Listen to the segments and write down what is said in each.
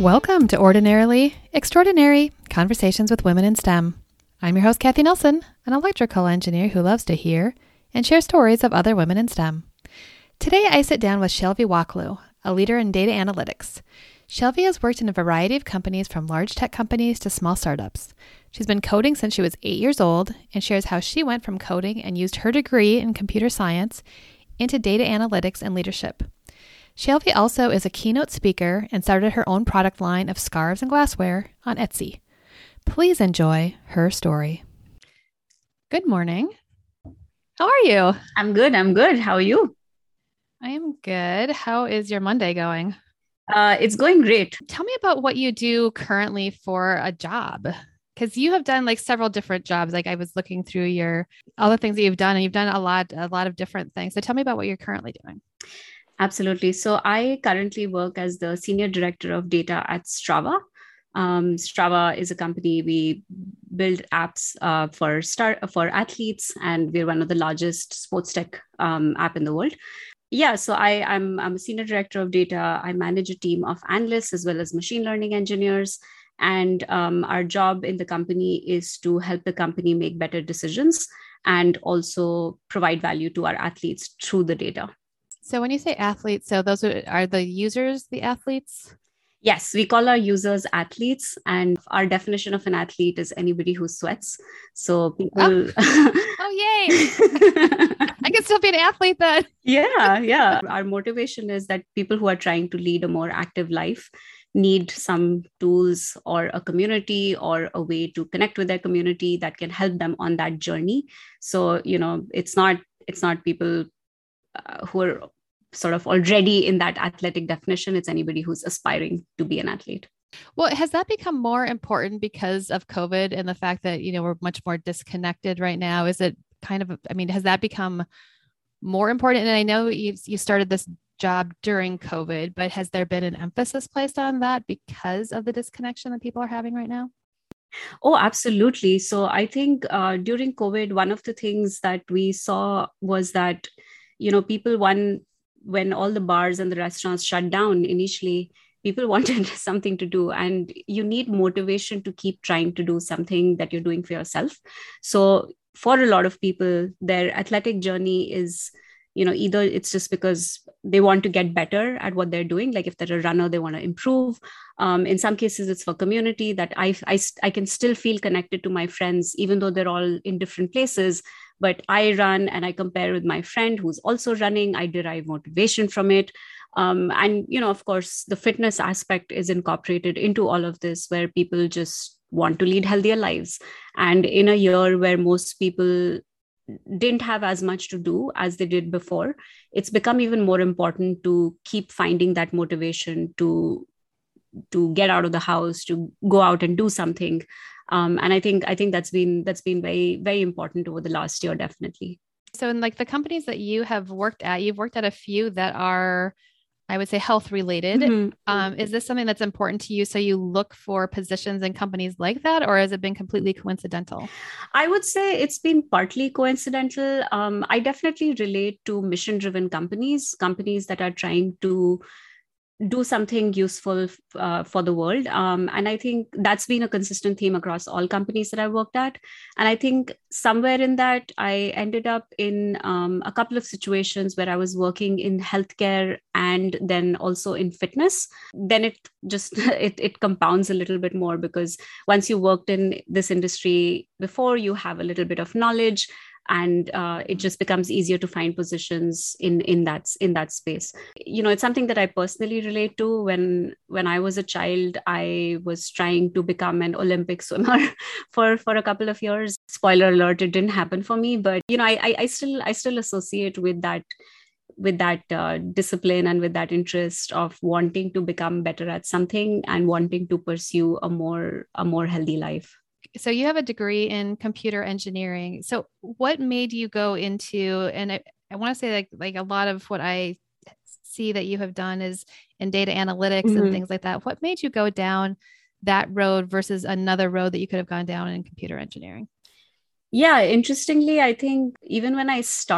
Welcome to Ordinarily Extraordinary Conversations with Women in STEM. I'm your host, Kathy Nelson, an electrical engineer who loves to hear and share stories of other women in STEM. Today, I sit down with Shelvi Waklu, a leader in data analytics. Shelvi has worked in a variety of companies from large tech companies to small startups. She's been coding since she was 8 years old and shares how she went from coding and used her degree in computer science into data analytics and leadership. Shelvi also is a keynote speaker and started her own product line of scarves and glassware on Etsy. Please enjoy her story. Good morning. How are you? I'm good. How are you? I am good. How is your Monday going? It's going great. Tell me about what you do currently for a job, because you have done like several different jobs. Like I was looking through all the things that you've done, and you've done a lot of different things. So tell me about what you're currently doing. Absolutely. So I currently work as the Senior Director of Data at Strava. Strava is a company. We build apps for athletes, and we're one of the largest sports tech app in the world. Yeah, so I'm a Senior Director of Data. I manage a team of analysts as well as machine learning engineers. And our job in the company is to help the company make better decisions and also provide value to our athletes through the data. So when you say athletes, so those are the users, the athletes? Yes, we call our users athletes, and our definition of an athlete is anybody who sweats. So people... Oh yay! I can still be an athlete then. Yeah. Our motivation is that people who are trying to lead a more active life need some tools or a community or a way to connect with their community that can help them on that journey. So, it's not people who are sort of already in that athletic definition. It's anybody who's aspiring to be an athlete. Well, has that become more important because of COVID and the fact that, we're much more disconnected right now? Is it has that become more important? And I know you started this job during COVID, but has there been an emphasis placed on that because of the disconnection that people are having right now? Oh, absolutely. So I think during COVID, one of the things that we saw was that, people, when all the bars and the restaurants shut down initially, people wanted something to do, and you need motivation to keep trying to do something that you're doing for yourself. So for a lot of people, their athletic journey is, either it's just because they want to get better at what they're doing. Like if they're a runner, they want to improve. In some cases, it's for community, that I can still feel connected to my friends, even though they're all in different places. But I run and I compare with my friend who's also running. I derive motivation from it. And, of course, the fitness aspect is incorporated into all of this, where people just want to lead healthier lives. And in a year where most people didn't have as much to do as they did before, it's become even more important to keep finding that motivation to get out of the house, to go out and do something. And I think that's been very, very important over the last year, definitely. So in like the companies that you have worked at, you've worked at a few that are, I would say, health related. Mm-hmm. Is this something that's important to you? So you look for positions in companies like that, or has it been completely coincidental? I would say it's been partly coincidental. I definitely relate to mission-driven companies that are trying to do something useful for the world. And I think that's been a consistent theme across all companies that I worked at. And I think somewhere in that, I ended up in a couple of situations where I was working in healthcare and then also in fitness. Then it just, it compounds a little bit more, because once you worked in this industry before, you have a little bit of knowledge, and it just becomes easier to find positions in that space. It's something that I personally relate to. When I was a child, I was trying to become an Olympic swimmer for a couple of years. Spoiler alert, it didn't happen for me, but I still associate with that discipline and with that interest of wanting to become better at something and wanting to pursue a more healthy life. So you have a degree in computer engineering. So what made you go into, and I want to say like a lot of what I see that you have done is in data analytics mm-hmm. and things like that. What made you go down that road versus another road that you could have gone down in computer engineering? Yeah, interestingly, I think even when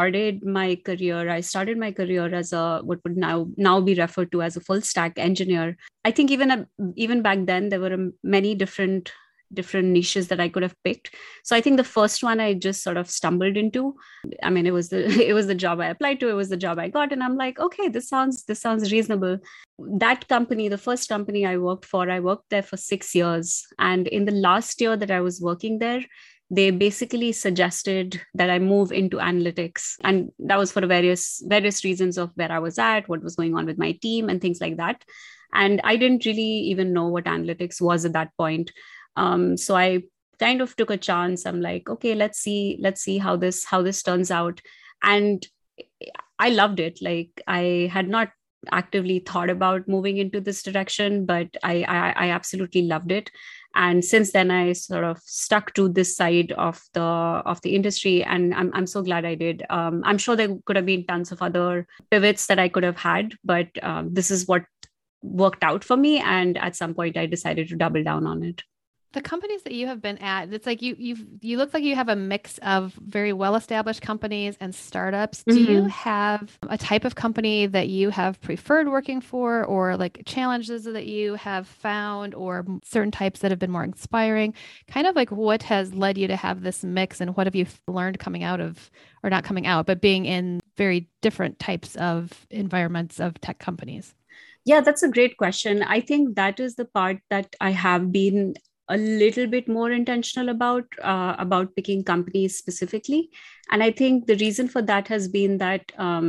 I started my career as a what would now be referred to as a full stack engineer. I think even back then there were many different niches that I could have picked. So I think the first one I just sort of stumbled into. I mean, it was the it was the job I applied to, it was the job I got, and I'm like, okay, this sounds reasonable. That company, the first company I worked for, I worked there for 6 years, and in the last year that I was working there, they basically suggested that I move into analytics. And that was for various reasons of where I was at, what was going on with my team, and things like that. And I didn't really even know what analytics was at that point. So I kind of took a chance. I'm like, okay, let's see how this turns out. And I loved it. Like, I had not actively thought about moving into this direction, but I absolutely loved it. And since then, I sort of stuck to this side of the industry, and I'm so glad I did. I'm sure there could have been tons of other pivots that I could have had, but this is what worked out for me. And at some point, I decided to double down on it. The companies that you have been at, it's like you look like you have a mix of very well-established companies and startups. Do you Mhm. have a type of company that you have preferred working for, or like challenges that you have found, or certain types that have been more inspiring? Kind of like what has led you to have this mix, and what have you learned coming out of, or not coming out, but being in very different types of environments of tech companies? Yeah, that's a great question. I think that is the part that I have been a little bit more intentional about picking companies specifically. And I think the reason for that has been that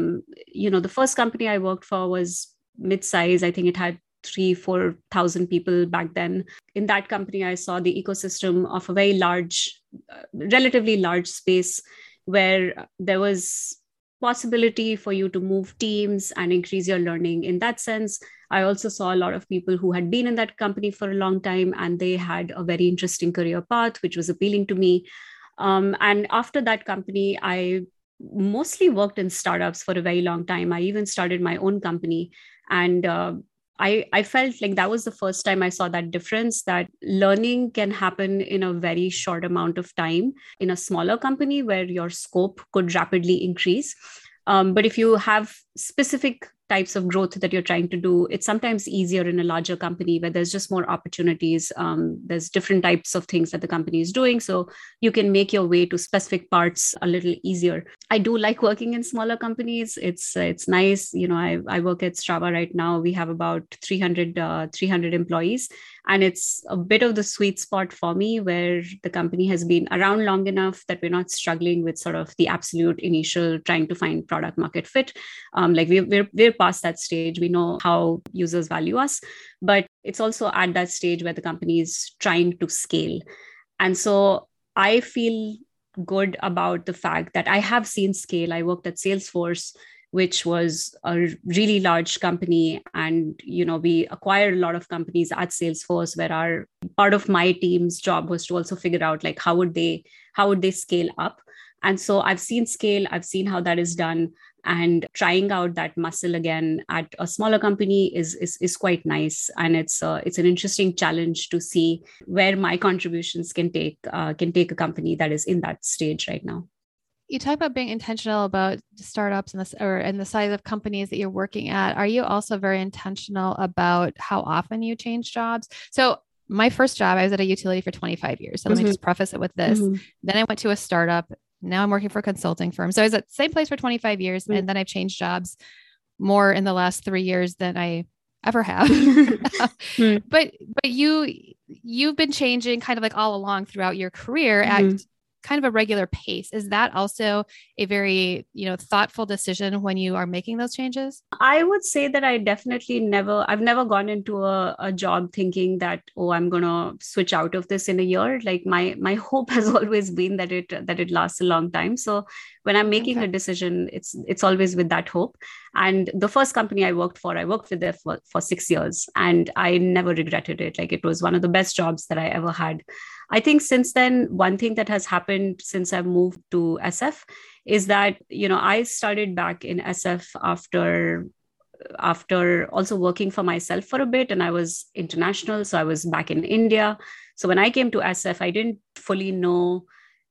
the first company I worked for was mid-size. I think it had 3,000-4,000 people back then. In that company, I saw the ecosystem of a very relatively large space where there was possibility for you to move teams and increase your learning in that sense. I also saw a lot of people who had been in that company for a long time, and they had a very interesting career path, which was appealing to me. And after that company, I mostly worked in startups for a very long time. I even started my own company. And I felt like that was the first time I saw that difference, that learning can happen in a very short amount of time in a smaller company where your scope could rapidly increase. But if you have specific types of growth that you're trying to do, it's sometimes easier in a larger company where there's just more opportunities. There's different types of things that the company is doing. So you can make your way to specific parts a little easier. I do like working in smaller companies. It's nice. I work at Strava right now. We have about 300 employees. And it's a bit of the sweet spot for me, where the company has been around long enough that we're not struggling with sort of the absolute initial trying to find product market fit. Like we're past that stage. We know how users value us, but it's also at that stage where the company is trying to scale. And so I feel good about the fact that I have seen scale. I worked at Salesforce, which was a really large company. And, we acquired a lot of companies at Salesforce, where our part of my team's job was to also figure out like how would they scale up. And so I've seen scale, I've seen how that is done, and trying out that muscle again at a smaller company is quite nice. And it's an interesting challenge to see where my contributions can take a company that is in that stage right now. You talk about being intentional about startups and the size of companies that you're working at. Are you also very intentional about how often you change jobs? So my first job, I was at a utility for 25 years. So let me Mhm. just preface it with this. Mhm. Then I went to a startup. Now I'm working for a consulting firm. So I was at the same place for 25 years. And then I've changed jobs more in the last 3 years than I ever have. Mm. but you've been changing kind of like all along throughout your career at Mhm. kind of a regular pace. Is that also a very, thoughtful decision when you are making those changes? I would say that I've never gone into a job thinking that, oh, I'm going to switch out of this in a year. Like my hope has always been that it lasts a long time. So when I'm making Okay. a decision, it's always with that hope. And the first company I worked with there for 6 years, and I never regretted it. Like, it was one of the best jobs that I ever had. I think since then, one thing that has happened since I've moved to SF is that, I started back in SF after also working for myself for a bit, and I was international. So I was back in India. So when I came to SF, I didn't fully know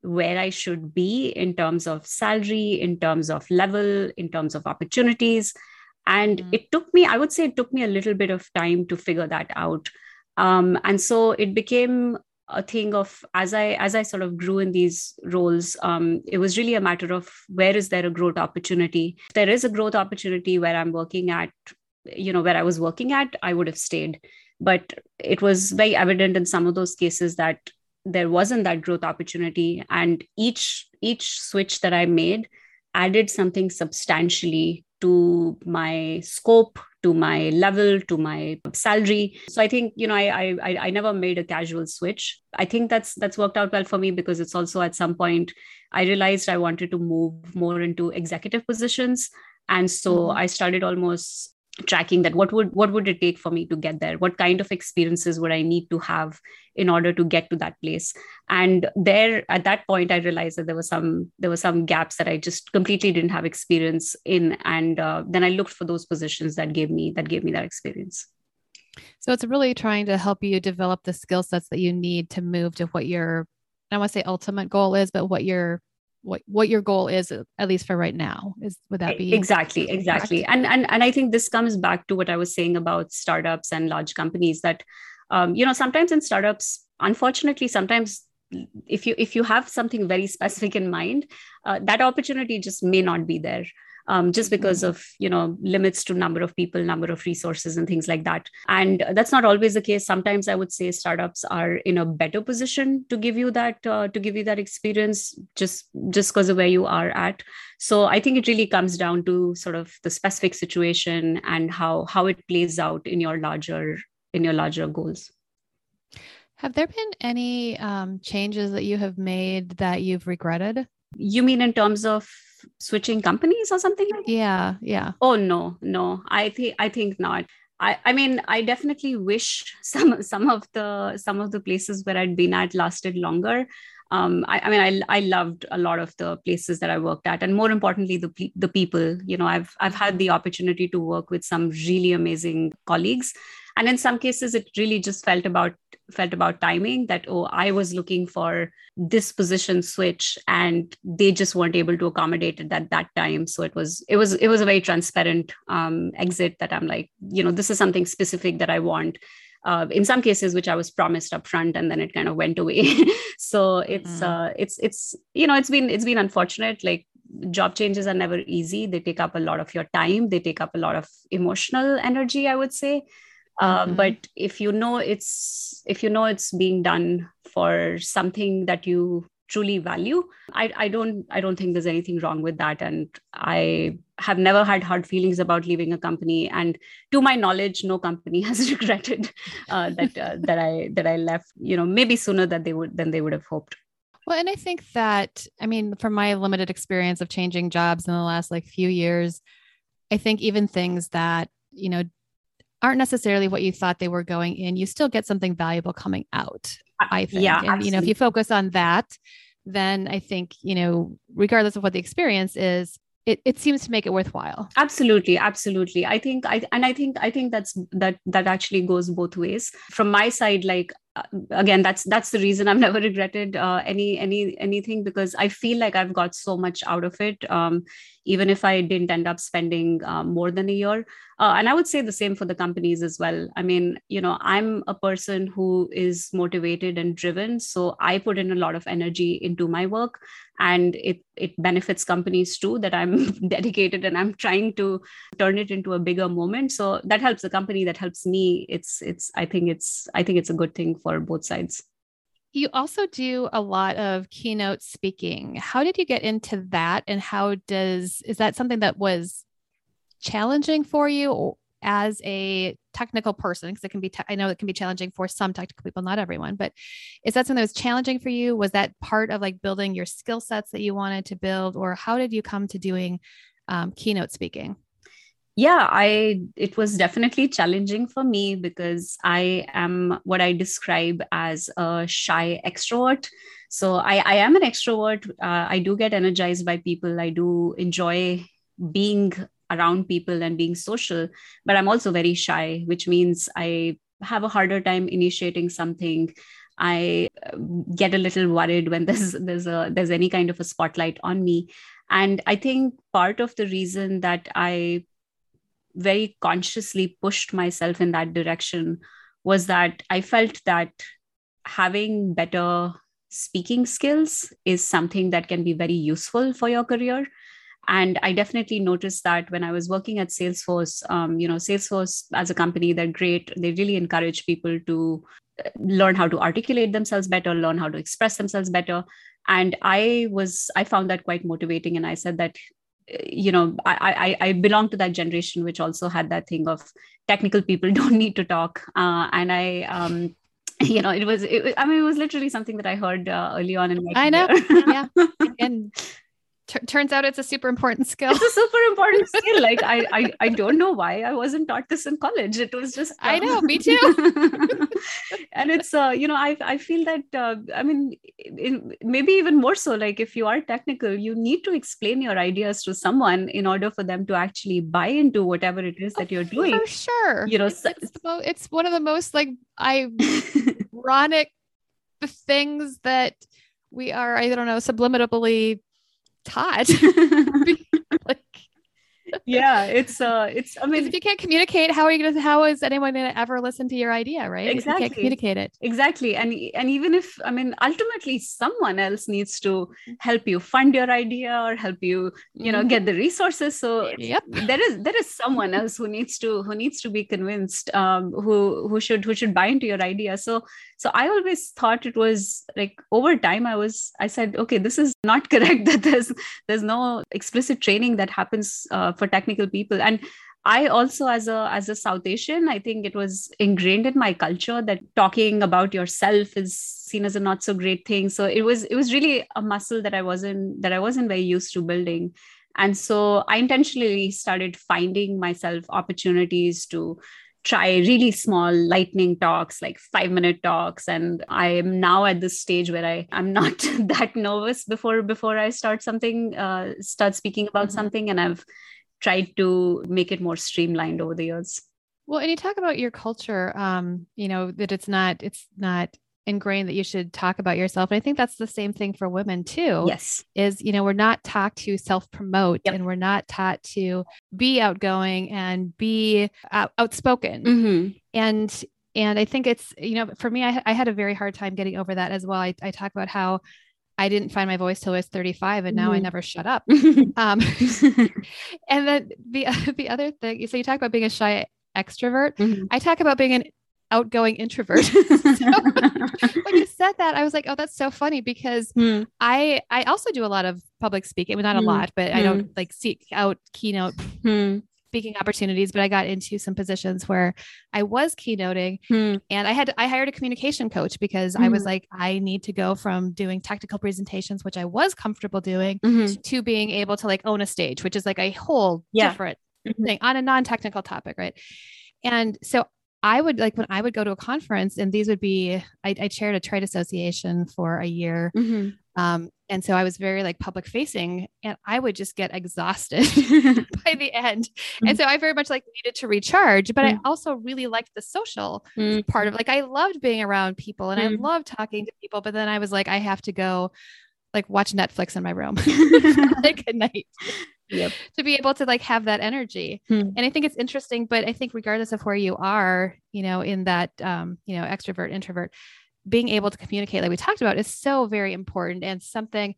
where I should be in terms of salary, in terms of level, in terms of opportunities. And it took me, I would say it took me a little bit of time to figure that out. And so it became a thing of, as I sort of grew in these roles, it was really a matter of, where is there a growth opportunity? If there is a growth opportunity where I'm working at, where I was working at, I would have stayed. But it was very evident in some of those cases that there wasn't that growth opportunity, and each switch that I made added something substantially to my scope, to my level, to my salary. So I think, I never made a casual switch. I think that's worked out well for me, because it's also, at some point, I realized I wanted to move more into executive positions. And so I started almost tracking that, what would it take for me to get there? What kind of experiences would I need to have in order to get to that place? And there, at that point, I realized that there were some gaps that I just completely didn't have experience in. And then I looked for those positions that gave me that experience. So it's really trying to help you develop the skill sets that you need to move to what your, I don't want to say ultimate goal is, but what your goal is, at least for right now, would that be exactly and I think this comes back to what I was saying about startups and large companies, that sometimes in startups, unfortunately, sometimes if you have something very specific in mind, that opportunity just may not be there, just because of limits to number of people, number of resources, and things like that. And that's not always the case. Sometimes I would say startups are in a better position to give you that experience, just because of where you are at. So I think it really comes down to sort of the specific situation and how it plays out in your larger goals. Have there been any changes that you have made that you've regretted? You mean in terms of switching companies or something like that? Yeah. Oh, no. I think not. I mean, I definitely wish some of the places where I'd been at lasted longer. I loved a lot of the places that I worked at, and more importantly, the people. I've had the opportunity to work with some really amazing colleagues, and in some cases, it really just felt about timing, that, oh, I was looking for this position switch and they just weren't able to accommodate it at that time. So it was a very transparent exit, that I'm like, this is something specific that I want. In some cases, which I was promised up front, and then it kind of went away. So it's been unfortunate. Like, job changes are never easy. They take up a lot of your time. They take up a lot of emotional energy, I would say. But if you know it's being done for something that you truly value, I don't think there's anything wrong with that. And I have never had hard feelings about leaving a company. And to my knowledge, no company has regretted that I left, maybe sooner than they would have hoped. Well, and I think that, from my limited experience of changing jobs in the last few years, I think even things that, aren't necessarily what you thought they were going in, you still get something valuable coming out, I think. Yeah, and, if you focus on that, then I think, regardless of what the experience is, it seems to make it worthwhile. Absolutely. I think that actually goes both ways. From my side, again, that's the reason I've never regretted anything, because I feel like I've got so much out of it, even if I didn't end up spending more than a year. And I would say the same for the companies as well. I'm a person who is motivated and driven, so I put in a lot of energy into my work, and it benefits companies too, that I'm dedicated and I'm trying to turn it into a bigger moment. So that helps the company, that helps me. I think it's a good thing for both sides. You also do a lot of keynote speaking. How did you get into that? And is that something that was challenging for you as a technical person? Because it can be, I know it can be challenging for some technical people, not everyone, but is that something that was challenging for you? Was that part of building your skill sets that you wanted to build, or how did you come to doing keynote speaking? Yeah, it was definitely challenging for me, because I am what I describe as a shy extrovert. So I am an extrovert. I do get energized by people. I do enjoy being around people and being social, but I'm also very shy, which means I have a harder time initiating something. I get a little worried when there's any kind of a spotlight on me. And I think part of the reason that I very consciously pushed myself in that direction was that I felt that having better speaking skills is something that can be very useful for your career. And I definitely noticed that when I was working at Salesforce. Salesforce as a company, they're great. They really encourage people to learn how to articulate themselves better, learn how to express themselves better. And I found that quite motivating. And I said that, I belong to that generation which also had that thing of technical people don't need to talk. And I, it was literally something that I heard early on in my I know. career. Yeah. And turns out it's a super important skill. It's a super important skill. Like I don't know why I wasn't taught this in college. It was just I know, me too. And it's I feel that maybe even more so, like if you are technical, you need to explain your ideas to someone in order for them to actually buy into whatever it is that you're doing. For sure. It's one of the most like ironic things that we are, I don't know, subliminally taught. Yeah, it's if you can't communicate, how is anyone going to ever listen to your idea, right? Exactly. If you can't communicate it. Exactly. And even if, ultimately someone else needs to help you fund your idea or help you, get the resources. So there is someone else who needs to be convinced, who should buy into your idea. So I always thought it was like over time I said, okay, this is not correct, that there's no explicit training that happens for technical people. And I also, as a South Asian, I think it was ingrained in my culture that talking about yourself is seen as a not so great thing. So it was really a muscle that I wasn't very used to building. And so I intentionally started finding myself opportunities to try really small lightning talks, like 5-minute talks. And I am now at this stage where I'm not that nervous before I start speaking about something. And I've tried to make it more streamlined over the years. Well, and you talk about your culture, that it's not ingrained that you should talk about yourself. And I think that's the same thing for women too. Yes. Is, we're not taught to self-promote. Yep. And we're not taught to be outgoing and be outspoken. Mm-hmm. And I think it's, for me, I had a very hard time getting over that as well. I talk about how I didn't find my voice till I was 35, and now I never shut up. And then the other thing, so you talk about being a shy extrovert. Mm-hmm. I talk about being an outgoing introvert. So when you said that, I was like, oh, that's so funny, because I also do a lot of public speaking, not a lot, but I don't like seek out keynote speaking opportunities, but I got into some positions where I was keynoting, and I hired a communication coach because I was like, I need to go from doing technical presentations, which I was comfortable doing, to being able to like own a stage, which is like a whole different thing on a non-technical topic. Right. And so I would, like, when I would go to a conference, and these would be, I chaired a trade association for a year. And so I was very like public facing, and I would just get exhausted by the end. And so I very much like needed to recharge, but I also really liked the social part of, like, I loved being around people and I loved talking to people, but then I was like, I have to go like watch Netflix in my room like at night. Yep. To be able to like have that energy. And I think it's interesting, but I think regardless of where you are, in that, extrovert, introvert, being able to communicate, like we talked about, is so very important, and something,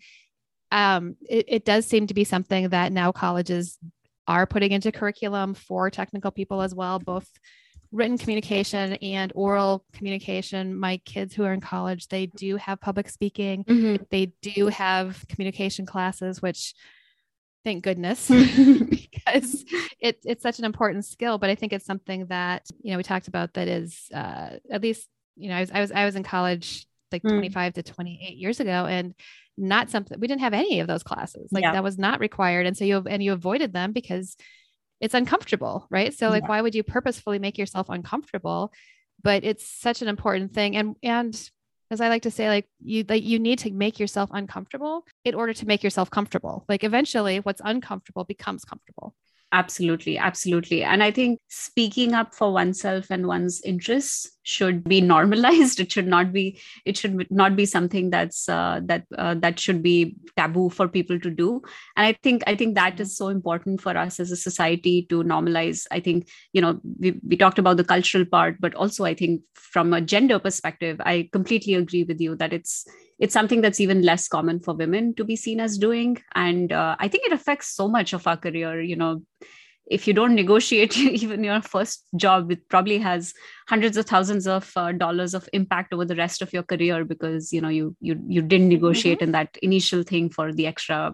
it does seem to be something that now colleges are putting into curriculum for technical people as well, both written communication and oral communication. My kids who are in college, they do have public speaking. They do have communication classes, which thank goodness, because it's such an important skill. But I think it's something that, we talked about that is, at least, I was in college like 25 to 28 years ago, and not something, we didn't have any of those classes. Like that was not required. And so you avoided them because it's uncomfortable. Right. So like, why would you purposefully make yourself uncomfortable? But it's such an important thing. And as I like to say, you need to make yourself uncomfortable in order to make yourself comfortable. Like eventually what's uncomfortable becomes comfortable. Absolutely, absolutely. And I think speaking up for oneself and one's interests should be normalized. It should not be something that should be taboo for people to do. And I think that is so important for us as a society to normalize. I think, we talked about the cultural part, but also I think from a gender perspective, I completely agree with you that it's something that's even less common for women to be seen as doing. And I think it affects so much of our career. If you don't negotiate even your first job, it probably has hundreds of thousands of dollars of impact over the rest of your career, because you didn't negotiate in that initial thing for the extra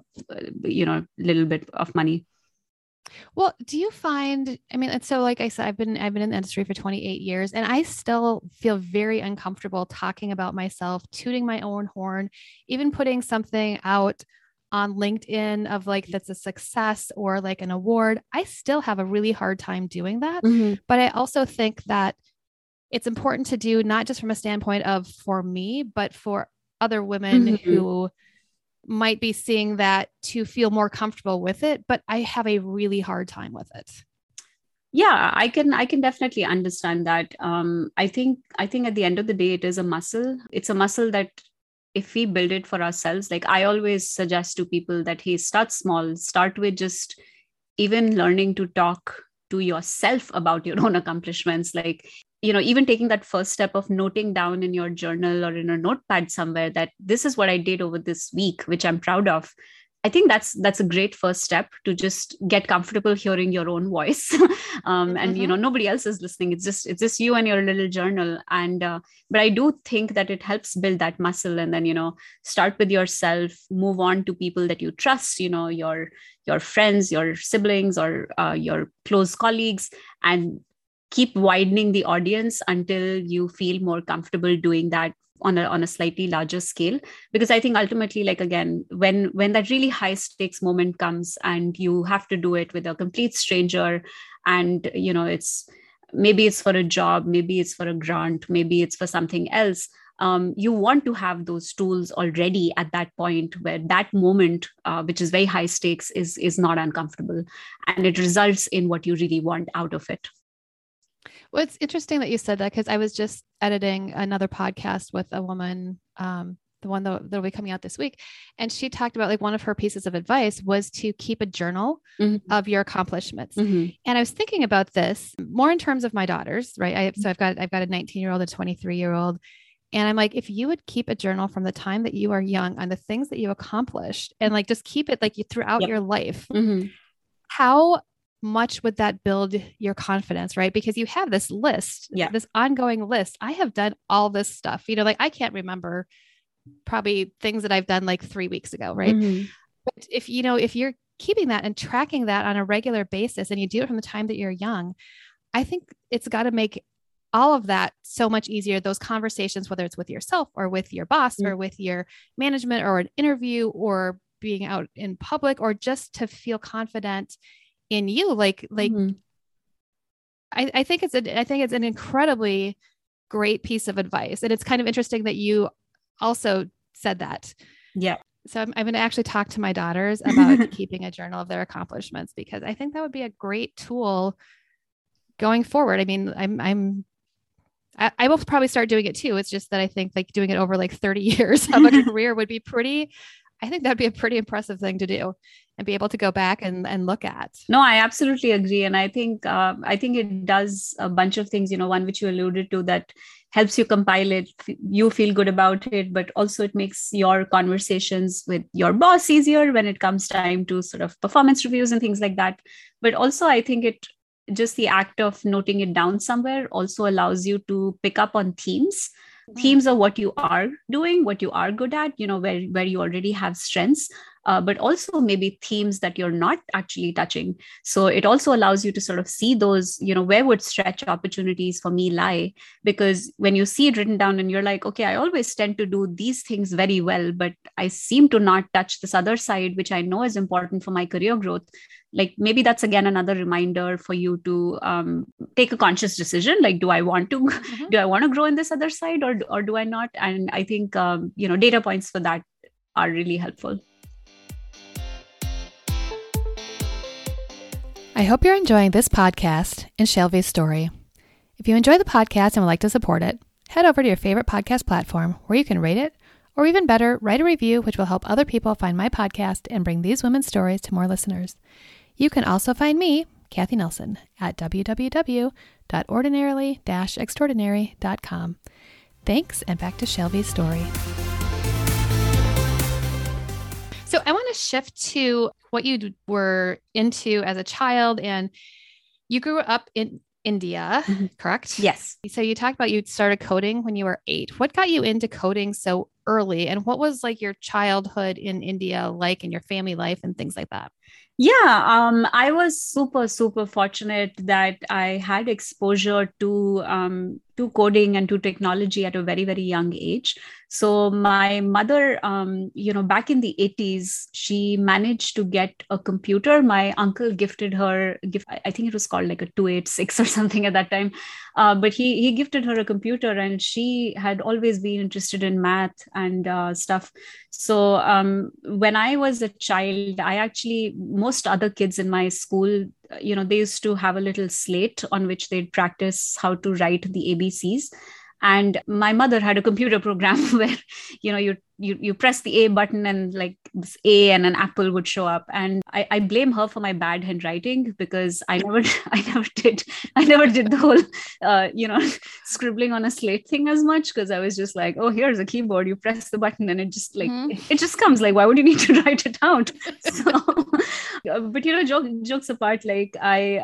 little bit of money. Well, do you find, I mean, so like I said, I've been in the industry for 28 years, and I still feel very uncomfortable talking about myself, tooting my own horn, even putting something out on LinkedIn of like that's a success or like an award. I still have a really hard time doing that. But I also think that it's important to do, not just from a standpoint of for me, but for other women who might be seeing that, to feel more comfortable with it. But I have a really hard time with it. Yeah, I can definitely understand that. I think at the end of the day, it is a muscle. It's a muscle that if we build it for ourselves, like I always suggest to people that, hey, start small, start with just even learning to talk to yourself about your own accomplishments. Like, even taking that first step of noting down in your journal or in a notepad somewhere that this is what I did over this week, which I'm proud of. I think that's a great first step to just get comfortable hearing your own voice. And nobody else is listening. It's just you and your little journal. And but I do think that it helps build that muscle. And then start with yourself, move on to people that you trust, your friends, your siblings, or your close colleagues, and keep widening the audience until you feel more comfortable doing that on a slightly larger scale. Because I think ultimately, like, again, when that really high stakes moment comes and you have to do it with a complete stranger, and maybe it's for a job, maybe it's for a grant, maybe it's for something else, you want to have those tools already at that point where that moment, which is very high stakes, is not uncomfortable, and it results in what you really want out of it. Well, it's interesting that you said that, because I was just editing another podcast with a woman, the one that'll be coming out this week. And she talked about, like, one of her pieces of advice was to keep a journal of your accomplishments. And I was thinking about this more in terms of my daughters, right? I've got a 19-year-old, a 23-year-old. And I'm like, if you would keep a journal from the time that you are young on the things that you accomplished, and like, just keep it like throughout your life, how much would that build your confidence, right? Because you have this list, this ongoing list. I have done all this stuff, like I can't remember probably things that I've done like 3 weeks ago, right? But if you're keeping that and tracking that on a regular basis, and you do it from the time that you're young, I think it's got to make all of that so much easier. Those conversations, whether it's with yourself or with your boss or with your management or an interview or being out in public, or just to feel confident in you. I think it's an incredibly great piece of advice. And it's kind of interesting that you also said that. Yeah. So I'm going to actually talk to my daughters about keeping a journal of their accomplishments, because I think that would be a great tool going forward. I mean, I will probably start doing it too. It's just that I think like doing it over like 30 years of a career would be I think that'd be a pretty impressive thing to do, and be able to go back and look at. No, I absolutely agree. And I think it does a bunch of things, one which you alluded to, that helps you compile it. You feel good about it, but also it makes your conversations with your boss easier when it comes time to sort of performance reviews and things like that. But also I think just the act of noting it down somewhere also allows you to pick up on themes of what you are doing, what you are good at, where you already have strengths, but also maybe themes that you're not actually touching. So it also allows you to sort of see those, where would stretch opportunities for me lie? Because when you see it written down and you're like, okay, I always tend to do these things very well, but I seem to not touch this other side, which I know is important for my career growth. Like, maybe that's again another reminder for you to take a conscious decision. Like, do I want to grow in this other side, or do I not? And I think data points for that are really helpful. I I hope you're enjoying this podcast and Shelby's story. If you enjoy the podcast and would like to support it, head over to your favorite podcast platform where you can rate it, or even better, write a review, which will help other people find my podcast and bring these women's stories to more listeners. You can also find me, Kathy Nelson, at www.ordinarily-extraordinary.com. Thanks, and back to Shelby's story. So I want to shift to what you were into as a child, and you grew up in India, correct? Yes. So you talked about you started coding when you were 8. What got you into coding so early, and what was like your childhood in India like, and your family life and things like that? Yeah, I was super fortunate that I had exposure to coding and to technology at a very young age. So my mother, back in the 80s, she managed to get a computer. My uncle gifted her, I think it was called like a 286 or something at that time. But he gifted her a computer, and she had always been interested in math and stuff. So when I was a child, most other kids in my school, they used to have a little slate on which they'd practice how to write the ABCs. And my mother had a computer program where, you press the A button and like this A and an apple would show up. And I blame her for my bad handwriting, because I never did the whole, scribbling on a slate thing as much, because I was just like, oh, here's a keyboard, you press the button and it just like, it just comes. Like, why would you need to write it out? So, but, jokes apart, like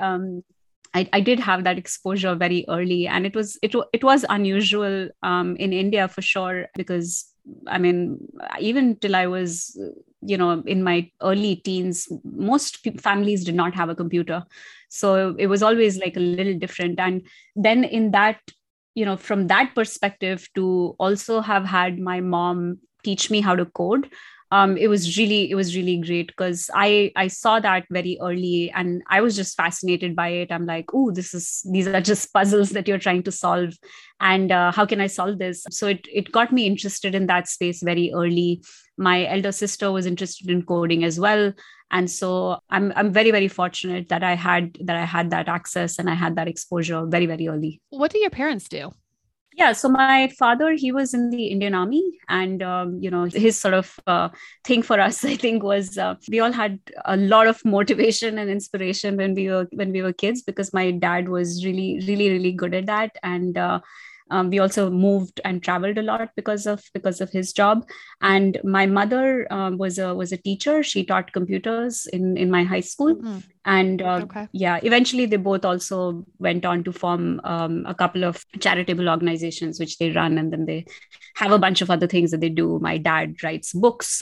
I did have that exposure very early, and it was unusual in India for sure, because I mean, even till I was in my early teens, most families did not have a computer, so it was always like a little different. And then in that, from that perspective, to also have had my mom teach me how to code, it was really great, because I saw that very early, and I was just fascinated by it. I'm like, oh, these are just puzzles that you're trying to solve, and how can I solve this? So it got me interested in that space very early. My elder sister was interested in coding as well, and so I'm very fortunate that I had that access, and I had that exposure very early. What do your parents do? Yeah, so my father, he was in the Indian Army, and his sort of thing for us, I think, was we all had a lot of motivation and inspiration when we were kids, because my dad was really good at that, and we also moved and traveled a lot because of his job. And my mother was a teacher. She taught computers in my high school. Mm-hmm. And eventually they both also went on to form a couple of charitable organizations which they run, and then they have a bunch of other things that they do. My dad writes books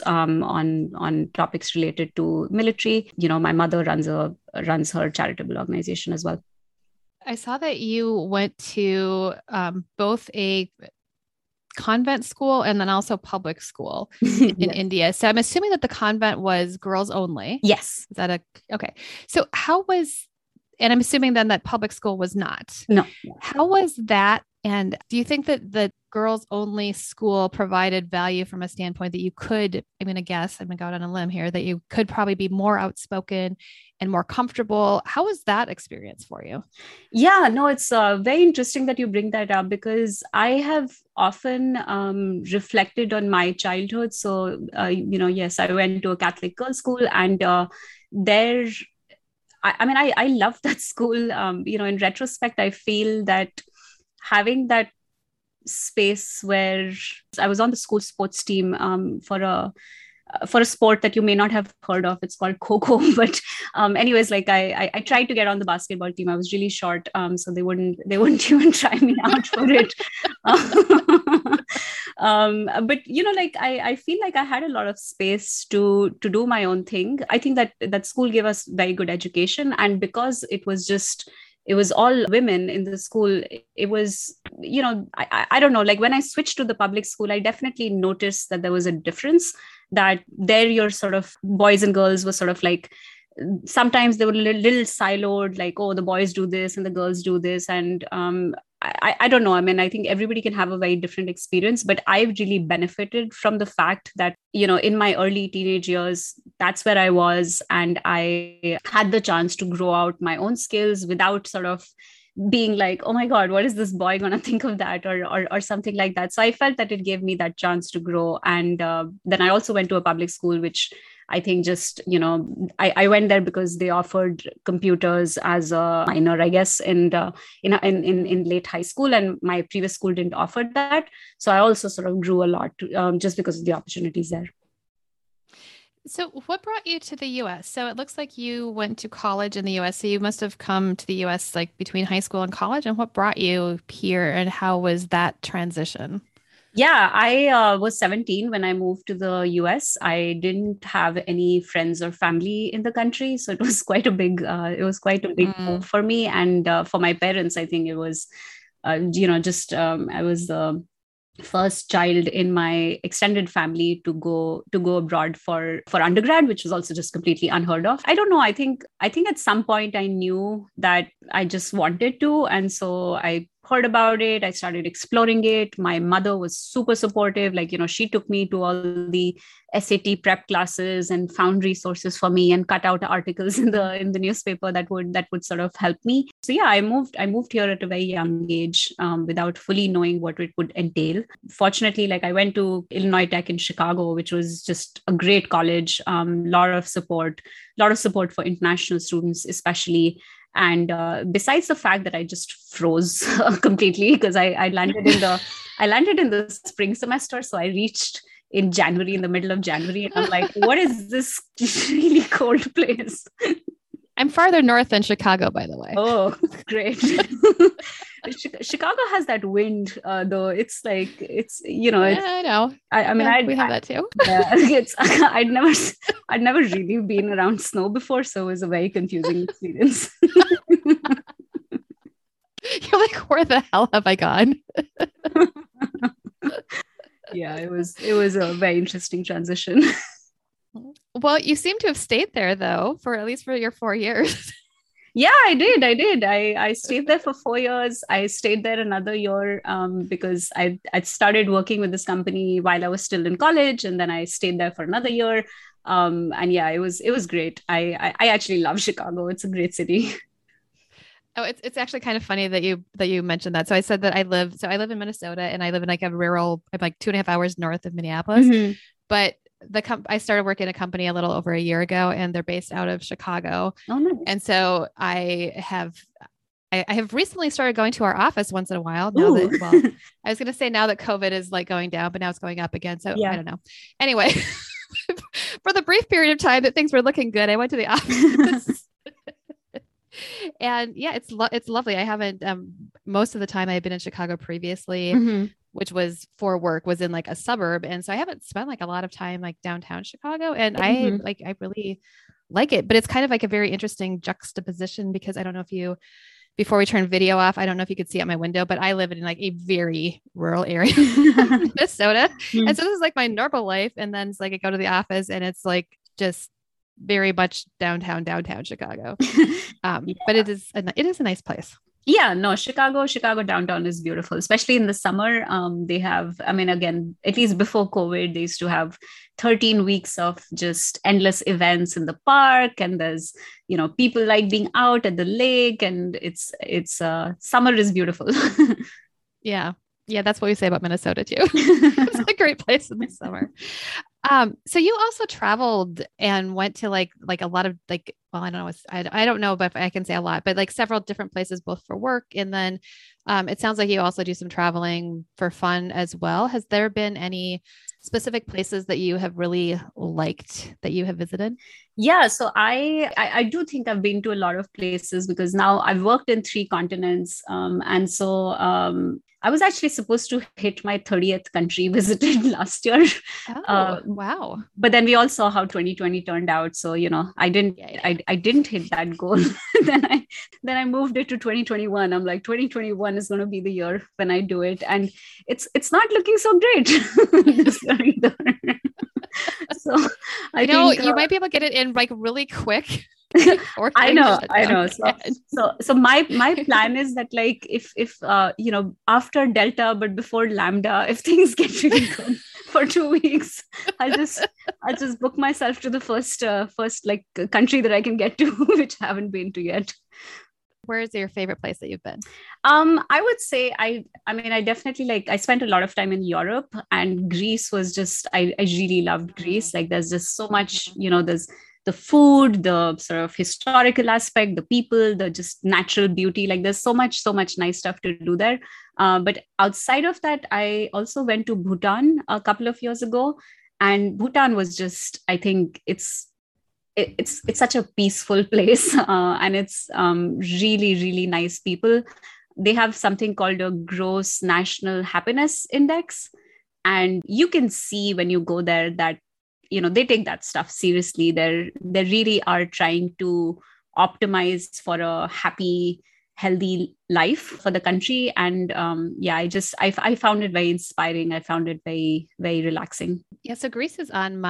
on topics related to military. My mother runs her charitable organization as well. I saw that you went to both a convent school and then also public school in India. So I'm assuming that the convent was girls only. Yes. Is that okay? So and I'm assuming then that public school was not. No. How was that? And do you think that the girls only school provided value from a standpoint that you could, I'm going to go out on a limb here, that you could probably be more outspoken and more comfortable? How was that experience for you? Yeah, no, it's very interesting that you bring that up, because I have often reflected on my childhood. So, yes, I went to a Catholic girls' school, and there, I loved that school. In retrospect, I feel that having that space where I was on the school sports team for a sport that you may not have heard of. It's called Kho-Kho. But anyways, like I tried to get on the basketball team. I was really short, so they wouldn't even try me out for it. But I feel like I had a lot of space to do my own thing. I think that school gave us very good education, and because it was all women in the school, it was, I don't know, like when I switched to the public school, I definitely noticed that there was a difference, that there your sort of boys and girls were sort of like, sometimes they were a little siloed, like, oh, the boys do this and the girls do this. And I don't know. I mean, I think everybody can have a very different experience, but I've really benefited from the fact that, in my early teenage years, that's where I was. And I had the chance to grow out my own skills without sort of being like, oh my God, what is this boy going to think of that, or something like that. So I felt that it gave me that chance to grow. And then I also went to a public school, which I think just, I went there because they offered computers as a minor, I guess, in late high school. And my previous school didn't offer that. So I also sort of grew a lot just because of the opportunities there. So what brought you to the US? So it looks like you went to college in the US. So you must have come to the US like between high school and college. And what brought you here and how was that transition? Yeah, I was 17 when I moved to the US. I didn't have any friends or family in the country, so it was quite a big move for me, and for my parents. I think it was, I was the first child in my extended family to go abroad for undergrad, which was also just completely unheard of. I don't know. I think at some point I knew that I just wanted to, and so I heard about it. I started exploring it. My mother was super supportive. Like, she took me to all the SAT prep classes and found resources for me and cut out articles in the newspaper that would sort of help me. So yeah, I moved here at a very young age without fully knowing what it would entail. Fortunately, like I went to Illinois Tech in Chicago, which was just a great college. Lot of support for international students, especially. And besides the fact that I just froze completely because I landed in the spring semester, so I reached in January, in the middle of January, and I'm like, what is this really cold place? I'm farther north than Chicago, by the way. Oh, great. Chicago has that wind, though. It's like, I know. I mean, we have that too. Yeah, I'd never really been around snow before, so it was a very confusing experience. You're like, where the hell have I gone? Yeah, it was a very interesting transition. Well, you seem to have stayed there though, for at least for your 4 years. Yeah, I did. I stayed there for 4 years. I stayed there another year because I started working with this company while I was still in college, and then I stayed there for another year. And yeah, it was great. I actually love Chicago. It's a great city. Oh, it's actually kind of funny that you mentioned that. So I said that I live in Minnesota, and I live in like a rural, I'm like 2.5 hours north of Minneapolis, Mm-hmm. but I started working at a company a little over a year ago, and they're based out of Chicago. Oh, nice. And so I have recently started going to our office once in a while. Now that, well, I was going to say now that COVID is like going down, but now it's going up again. So yeah. I don't know. Anyway, for the brief period of time that things were looking good, I went to the office. And yeah, it's lovely. I haven't, most of the time I've been in Chicago previously, Mm-hmm. which was for work, was in like a suburb. And so I haven't spent like a lot of time like downtown Chicago, and Mm-hmm. I really like it, but it's kind of like a very interesting juxtaposition because I don't know if before we turn video off, I don't know if you could see out my window, but I live in like a very rural area, Minnesota. Mm-hmm. And so this is like my normal life. And then it's like, I go to the office and it's like, just very much downtown Chicago. Yeah. But it is a nice place. Yeah, no, Chicago downtown is beautiful, especially in the summer. They have, I mean, again, at least before COVID, they used to have 13 weeks of just endless events in the park. And there's, people like being out at the lake, and it's summer is beautiful. Yeah. Yeah. That's what we say about Minnesota too. It's a great place in the summer. So you also traveled and went to like a lot of like, well, I don't know. I don't know, but I can say a lot, but like several different places, both for work. And then it sounds like you also do some traveling for fun as well. Has there been any specific places that you have really liked that you have visited? Yeah, so I do think I've been to a lot of places because now I've worked in 3 continents. And so I was actually supposed to hit my 30th country visited last year. Oh, wow. But then we all saw how 2020 turned out. So, I didn't hit that goal. then I moved it to 2021. I'm like, 2021 is going to be the year when I do it. And it's not looking so great this year either. So I think you might be able to get it in like really quick. I know, I know. So my plan is that like if after Delta but before Lambda, if things get really good for 2 weeks, I'll just book myself to the first like country that I can get to, which I haven't been to yet. Where's your favorite place that you've been? I would say I mean I definitely like I spent a lot of time in Europe, and Greece was just I really loved Greece. Like there's just so much, there's the food, the sort of historical aspect, the people, the just natural beauty. Like there's so much nice stuff to do there. But outside of that, I also went to Bhutan a couple of years ago, and Bhutan was just, I think it's such a peaceful place, and it's really nice people. They have something called a gross national happiness index, and you can see when you go there that they take that stuff seriously. They really are trying to optimize for a happy, healthy life for the country. And I found it very inspiring. I found it very, very relaxing. Yeah, so Greece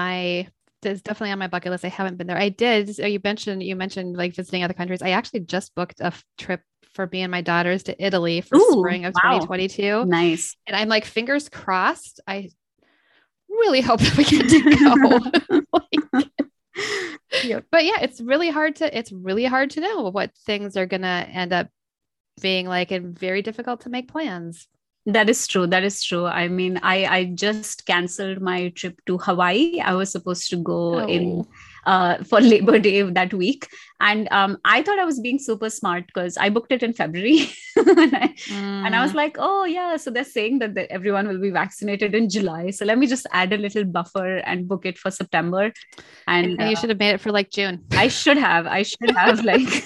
is definitely on my bucket list. I haven't been there. I did. So you mentioned like visiting other countries. I actually just booked a trip for me and my daughters to Italy for spring of 2022. Nice. And I'm like, fingers crossed. I really hope that we get to go. But yeah, it's really hard to know what things are going to end up being like, and very difficult to make plans. That is true. I mean, I just canceled my trip to Hawaii. I was supposed to go for Labor Day that week. And I thought I was being super smart because I booked it in February. And I was like, oh yeah, so they're saying that everyone will be vaccinated in July. So let me just add a little buffer and book it for September. And you should have made it for like June. I should have like...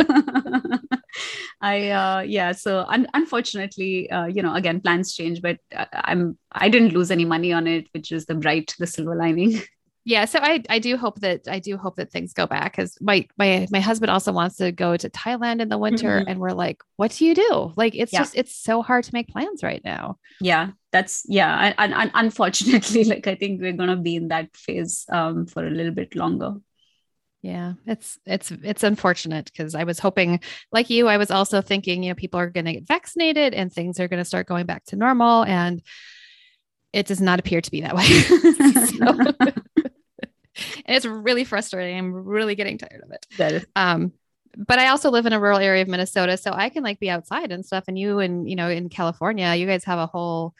So unfortunately, again, plans change, but I didn't lose any money on it, which is the silver lining. Yeah. So I do hope that things go back, because my husband also wants to go to Thailand in the winter. Mm-hmm. And we're like, what do you do? Like, it's so hard to make plans right now. Yeah, and unfortunately, like, I think we're going to be in that phase for a little bit longer. Yeah, it's unfortunate, because I was hoping, like you, I was also thinking, people are going to get vaccinated and things are going to start going back to normal, and it does not appear to be that way. And it's really frustrating. I'm really getting tired of it. That is. But I also live in a rural area of Minnesota, so I can like be outside and stuff. And in California, you guys have a whole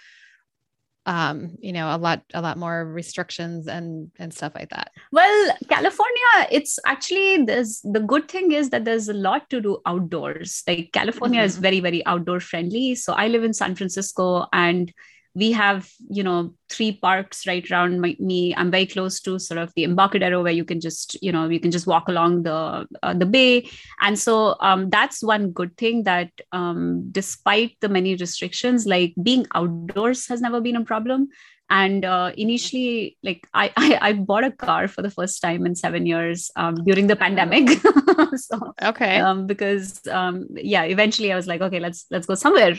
a lot more restrictions and stuff like that. Well, California, it's actually, the good thing is that there's a lot to do outdoors. Like California is very, very outdoor friendly. So I live in San Francisco, and we have, 3 parks right around me. I'm very close to sort of the Embarcadero, where you can just walk along the bay. And so that's one good thing, that despite the many restrictions, like being outdoors has never been a problem. And initially, like I bought a car for the first time in 7 years during the pandemic. So, okay. Because eventually I was like, okay, let's go somewhere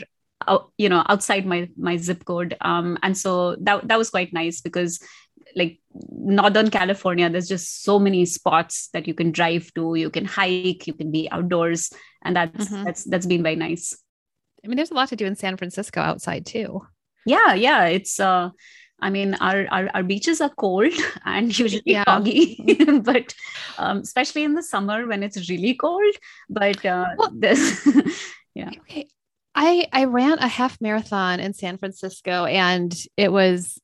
outside my zip code. And so that was quite nice, because like Northern California, there's just so many spots that you can drive to, you can hike, you can be outdoors. And that's been very nice. I mean, there's a lot to do in San Francisco outside too. Yeah. It's, I mean, our beaches are cold and usually foggy, but especially in the summer when it's really cold. But this, yeah. Okay. I ran a half marathon in San Francisco, and it was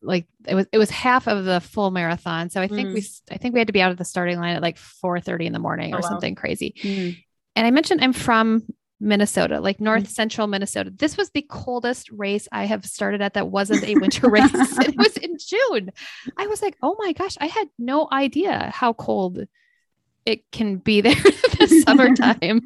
half of the full marathon. So I think we had to be out of the starting line at like 4:30 in the morning or something crazy. And I mentioned I'm from Minnesota, like north central Minnesota. This was the coldest race I have started at that wasn't a winter race. It was in June. I was like, oh my gosh, I had no idea how cold it can be there this summertime.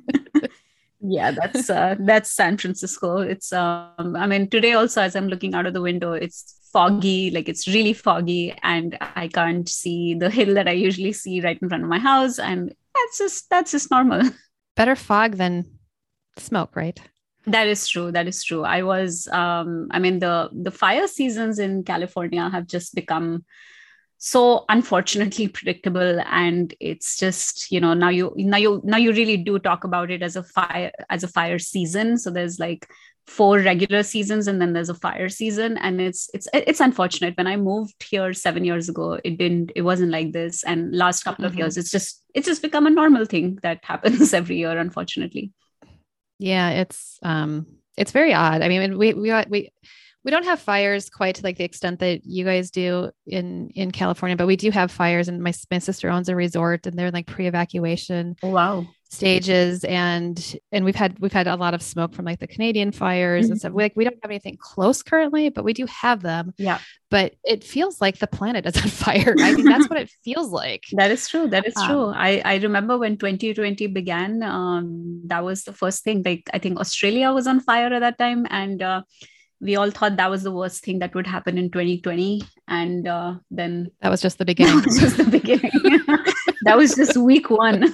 Yeah, that's San Francisco. It's I mean, today also, as I'm looking out of the window, it's foggy, like it's really foggy, and I can't see the hill that I usually see right in front of my house, and that's just normal. Better fog than smoke, right? That is true. I was I mean, the fire seasons in California have just become so unfortunately predictable, and it's just, now you really do talk about it as a fire season. So there's like 4 regular seasons, and then there's a fire season, and it's unfortunate. When I moved here 7 years ago, it wasn't like this, and last couple of years it's just become a normal thing that happens every year, unfortunately. Yeah, it's very odd. I mean, we don't have fires quite to like the extent that you guys do in California, but we do have fires, and my sister owns a resort, and they're in like pre-evacuation Oh, wow. stages, and we've had a lot of smoke from like the Canadian fires and stuff. We don't have anything close currently, but we do have them. Yeah. But it feels like the planet is on fire. I mean, that's what it feels like. That is true. That is true. I remember when 2020 began, that was the first thing. Like, I think Australia was on fire at that time, and we all thought that was the worst thing that would happen in 2020. And then that was just the beginning. That was just the beginning. That was just week one.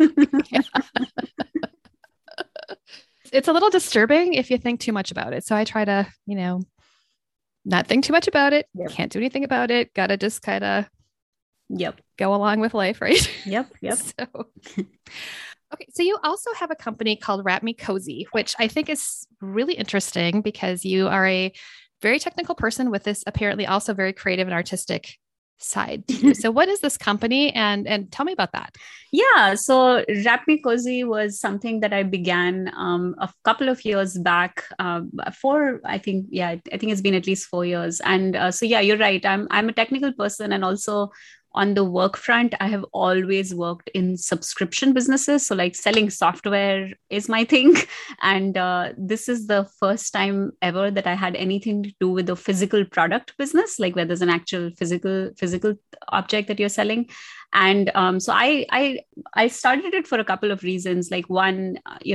It's a little disturbing if you think too much about it. So I try to, not think too much about it. Yep. Can't do anything about it. Got to just kind of go along with life, right? Yep. Okay. So you also have a company called Wrap Me Cozy, which I think is really interesting because you are a very technical person with this apparently also very creative and artistic side to you. So what is this company, and tell me about that? Yeah, so Wrap Me Cozy was something that I began a couple of years back. I think it's been at least 4 years. And so yeah, you're right. I'm a technical person, and also on the work front, I have always worked in subscription businesses. So like selling software is my thing. And this is the first time ever that I had anything to do with a physical product business, like where there's an actual physical object that you're selling. And so I started it for a couple of reasons. Like one,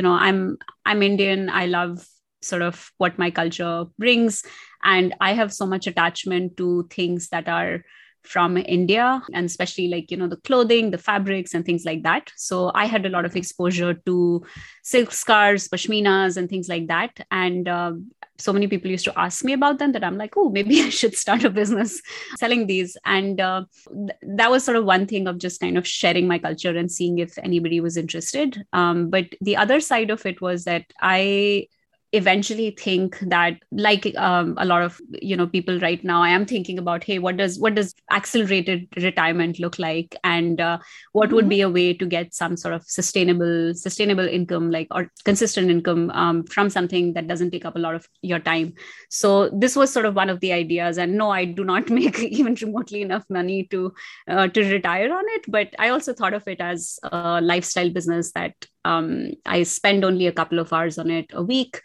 I'm Indian. I love sort of what my culture brings. And I have so much attachment to things that are from India, and especially like, the clothing, the fabrics and things like that. So I had a lot of exposure to silk scarves, pashminas and things like that. And so many people used to ask me about them that I'm like, oh, maybe I should start a business selling these. And that was sort of one thing of just kind of sharing my culture and seeing if anybody was interested. But the other side of it was that I eventually think that, like a lot of people right now, I am thinking about, hey, what does accelerated retirement look like, and what would be a way to get some sort of sustainable income, like, or consistent income from something that doesn't take up a lot of your time. So this was sort of one of the ideas. And no, I do not make even remotely enough money to retire on it, but I also thought of it as a lifestyle business that I spend only a couple of hours on it a week.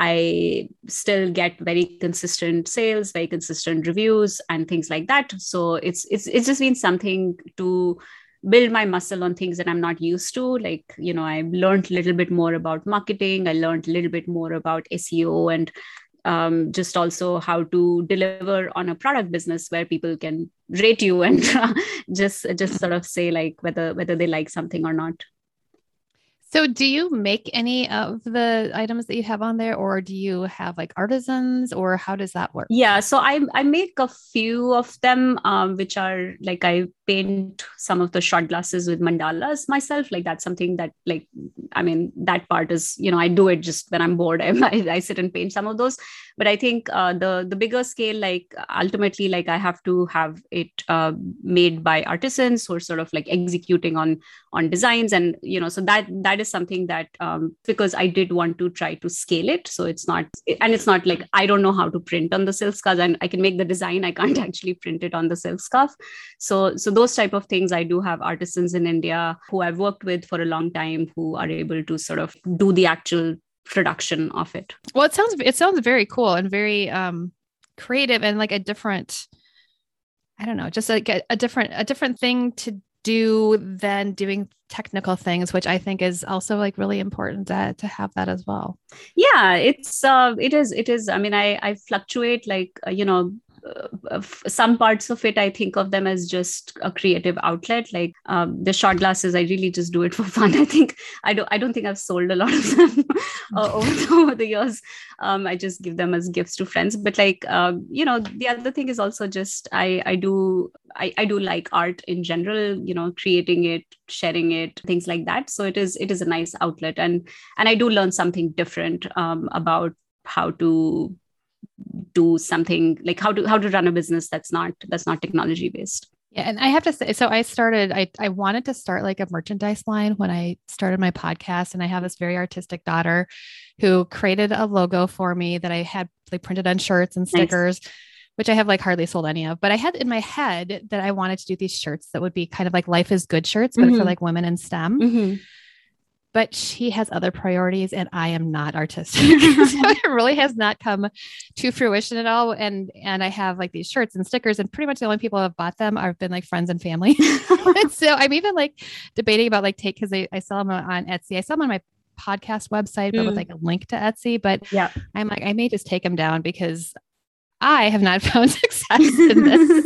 I still get very consistent sales, very consistent reviews and things like that. So it's just been something to build my muscle on things that I'm not used to. Like, I learned a little bit more about marketing. I learned a little bit more about SEO, and just also how to deliver on a product business where people can rate you and just sort of say like whether they like something or not. So do you make any of the items that you have on there, or do you have like artisans, or how does that work? Yeah, so I make a few of them, which are like, I paint some of the shot glasses with mandalas myself. Like that's something that, like, I mean, that part is, I do it just when I'm bored. I sit and paint some of those. But I think the bigger scale, like ultimately, like I have to have it made by artisans who are sort of like executing on designs. And, so that is something that, because I did want to try to scale it. So it's not like, I don't know how to print on the silk scarf, and I can make the design. I can't actually print it on the silk scarf. So those type of things, I do have artisans in India who I've worked with for a long time, who are able to sort of do the actual production of it. Well, it sounds very cool and very creative, and like a different, I don't know, just like a different thing to do than doing technical things, which I think is also like really important to have that as well. Yeah, it is. I mean, I fluctuate, like, some parts of it, I think of them as just a creative outlet. Like the shot glasses, I really just do it for fun. I think I don't think I've sold a lot of them over the years. I just give them as gifts to friends. But like the other thing is also just I do like art in general. Creating it, sharing it, things like that. So it is a nice outlet, and I do learn something different about how to do something, like how to run a business that's not technology based. Yeah. And I have to say, so I wanted to start like a merchandise line when I started my podcast. And I have this very artistic daughter who created a logo for me that I had like printed on shirts and stickers, nice, which I have like hardly sold any of. But I had in my head that I wanted to do these shirts that would be kind of like Life is Good shirts, but for like women in STEM. Mm-hmm. But she has other priorities and I am not artistic. So it really has not come to fruition at all. And I have like these shirts and stickers, and pretty much the only people who have bought them have been like friends and family. And so I'm even like debating about like because I sell them on Etsy. I sell them on my podcast website, but with like a link to Etsy. But yeah, I'm like, I may just take them down because I have not found success in this.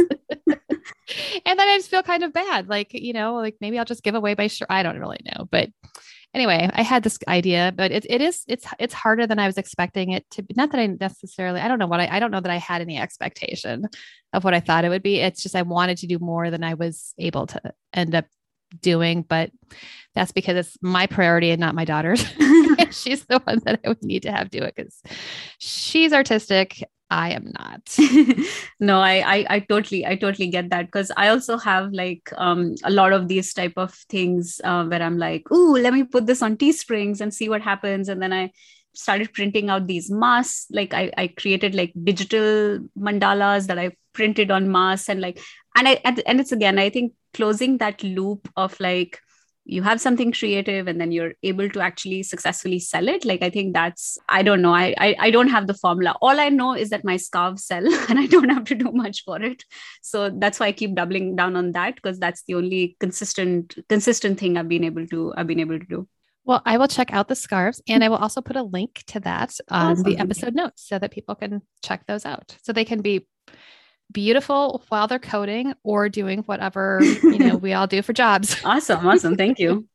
And then I just feel kind of bad. Like, like maybe I'll just give away my shirt. I don't really know. But anyway, I had this idea, but it's harder than I was expecting it to be. Not that I necessarily, I don't know that I had any expectation of what I thought it would be. It's just, I wanted to do more than I was able to end up doing, but that's because it's my priority and not my daughter's. She's the one that I would need to have do it because she's artistic. I am not. No, I totally get that, because I also have like a lot of these type of things where I'm like, ooh, let me put this on Teesprings and see what happens. And then I started printing out these masks. Like I created like digital mandalas that I printed on masks, and it's again, I think closing that loop of like, you have something creative and then you're able to actually successfully sell it. Like, I think that's, I don't know. I don't have the formula. All I know is that my scarves sell and I don't have to do much for it. So that's why I keep doubling down on that, because that's the only consistent thing I've been able to do. Well, I will check out the scarves, and I will also put a link to that on the episode notes so that people can check those out. So they can be beautiful while they're coding or doing whatever, we all do for jobs. Awesome. Thank you.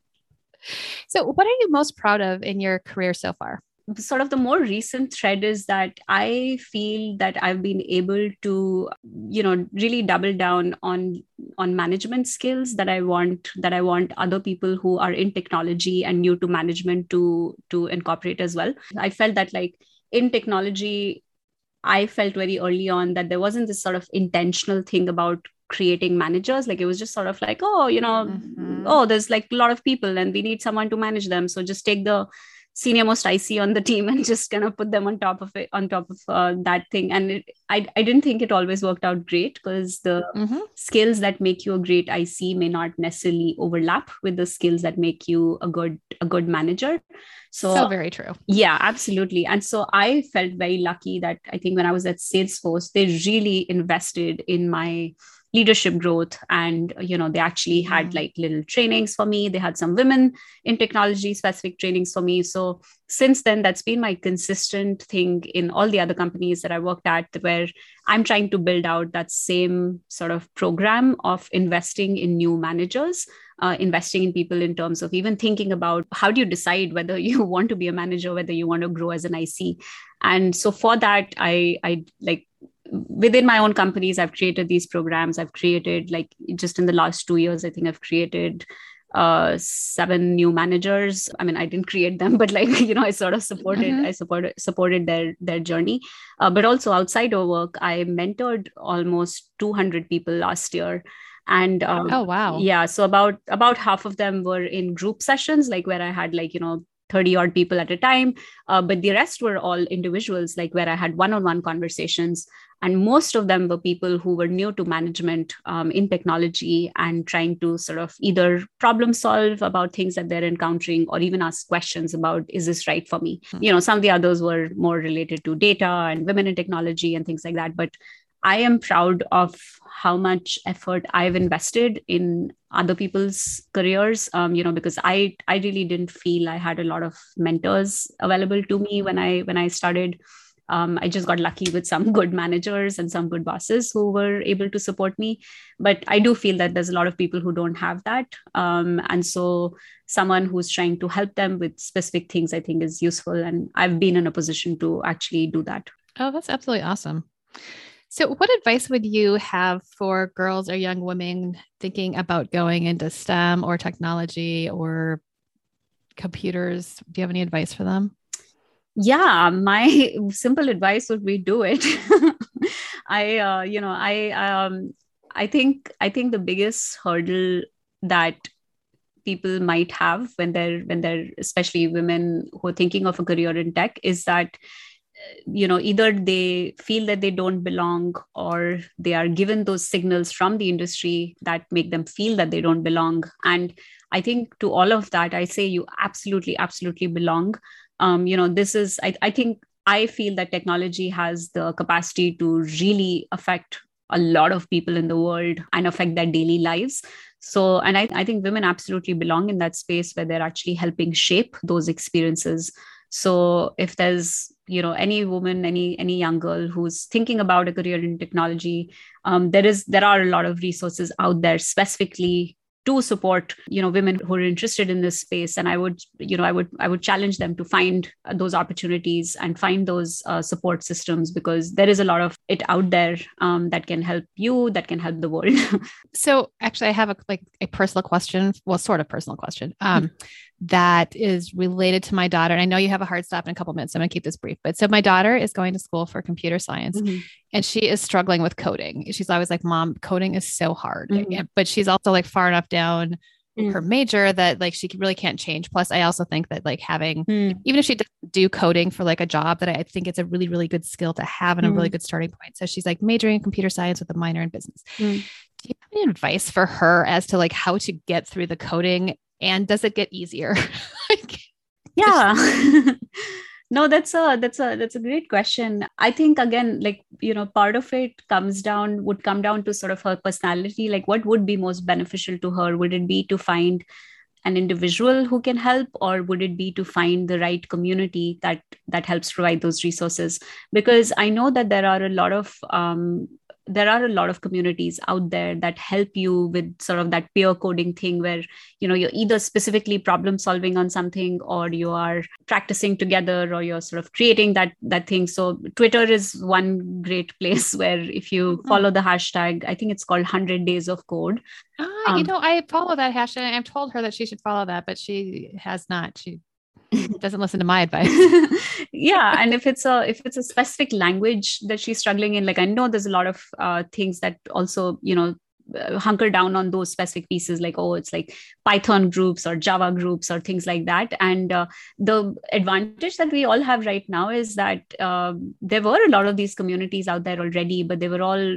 So what are you most proud of in your career so far? Sort of the more recent thread is that I feel that I've been able to, really double down on management skills that I want other people who are in technology and new to management to incorporate as well. I felt that like in technology, I felt very early on that there wasn't this sort of intentional thing about creating managers. Like it was just sort of like, there's like a lot of people and we need someone to manage them. So just take the senior most IC on the team and just kind of put them on top of that thing. And I didn't think it always worked out great, because the skills that make you a great IC may not necessarily overlap with the skills that make you a good manager. So very true. Yeah, absolutely. And so I felt very lucky that I think when I was at Salesforce, they really invested in my leadership growth. And, they actually had like little trainings for me. They had some women in technology specific trainings for me. So since then, that's been my consistent thing in all the other companies that I worked at, where I'm trying to build out that same sort of program of investing in new managers, investing in people in terms of even thinking about how do you decide whether you want to be a manager, whether you want to grow as an IC. And so for that, I like, within my own companies, I've created these programs. I've created, like, just in the last 2 years, I think I've created 7 new managers. I mean, I didn't create them, but like, I sort of supported their journey. But also outside of work, I mentored almost 200 people last year. And oh, wow. Yeah, so about half of them were in group sessions, like where I had like, 30 odd people at a time. But the rest were all individuals, like where I had one-on-one conversations. And most of them were people who were new to management in technology and trying to sort of either problem solve about things that they're encountering or even ask questions about, is this right for me? Some of the others were more related to data and women in technology and things like that. But I am proud of how much effort I've invested in other people's careers, because I really didn't feel I had a lot of mentors available to me when I started. I just got lucky with some good managers and some good bosses who were able to support me. But I do feel that there's a lot of people who don't have that. And so someone who's trying to help them with specific things, I think is useful. And I've been in a position to actually do that. Oh, that's absolutely awesome. So what advice would you have for girls or young women thinking about going into STEM or technology or computers? Do you have any advice for them? Yeah, my simple advice would be do it. I think the biggest hurdle that people might have when they're especially women who are thinking of a career in tech is that either they feel that they don't belong, or they are given those signals from the industry that make them feel that they don't belong. And I think to all of that, I say you absolutely belong. I feel that technology has the capacity to really affect a lot of people in the world and affect their daily lives. So, and I think women absolutely belong in that space where they're actually helping shape those experiences. So if there's, any woman, any young girl who's thinking about a career in technology, there are a lot of resources out there specifically to support, women who are interested in this space. And I would challenge them to find those opportunities and find those support systems, because there is a lot of it out there that can help you, that can help the world. So actually I have a personal question, well, sort of personal question, that is related to my daughter. And I know you have a hard stop in a couple of minutes, so I'm going to keep this brief. But so my daughter is going to school for computer science, and she is struggling with coding. She's always like, Mom, coding is so hard. But she's also like far enough down her major that like she really can't change. Plus, I also think that like having, even if she doesn't do coding for like a job, that I think it's a really, really good skill to have and a really good starting point. So she's like majoring in computer science with a minor in business. Do you have any advice for her as to like how to get through the coding? And does it get easier? Yeah. No, that's a great question. I think again, part of it would come down to sort of her personality. Like, what would be most beneficial to her? Would it be to find an individual who can help, or would it be to find the right community that helps provide those resources? Because I know that there are a lot of communities out there that help you with sort of that peer coding thing where, you're either specifically problem solving on something, or you are practicing together, or you're sort of creating that thing. So Twitter is one great place where if you follow the hashtag, I think it's called 100 Days of Code. I follow that hashtag. I've told her that she should follow that, but she has not. She doesn't listen to my advice. Yeah. And if it's a specific language that she's struggling in, like I know there's a lot of things that also, hunker down on those specific pieces, like, it's like Python groups or Java groups or things like that. And the advantage that we all have right now is that there were a lot of these communities out there already, but they were all,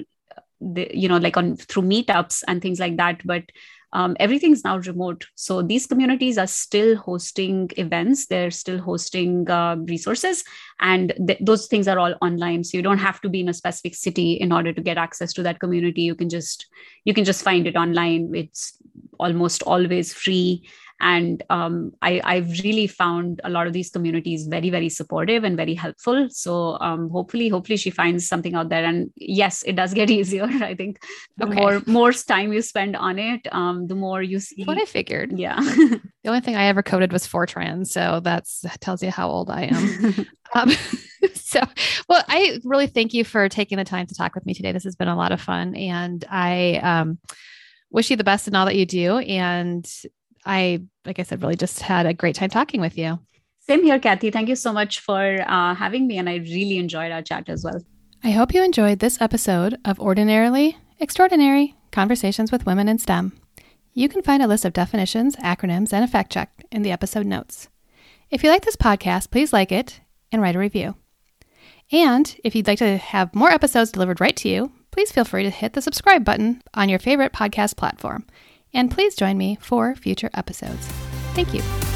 through meetups and things like that. But everything's now remote. So these communities are still hosting events. They're still hosting resources, and those things are all online. So you don't have to be in a specific city in order to get access to that community. You can just find it online. It's almost always free. And I've really found a lot of these communities very, very supportive and very helpful. So hopefully she finds something out there. And yes, it does get easier. I think the more time you spend on it, the more you see. What I figured. Yeah. The only thing I ever coded was Fortran. So that tells you how old I am. Well, I really thank you for taking the time to talk with me today. This has been a lot of fun. And I wish you the best in all that you do. And I, like I said, really just had a great time talking with you. Same here, Kathy. Thank you so much for having me. And I really enjoyed our chat as well. I hope you enjoyed this episode of Ordinarily Extraordinary Conversations with Women in STEM. You can find a list of definitions, acronyms, and a fact check in the episode notes. If you like this podcast, please like it and write a review. And if you'd like to have more episodes delivered right to you, please feel free to hit the subscribe button on your favorite podcast platform. And please join me for future episodes. Thank you.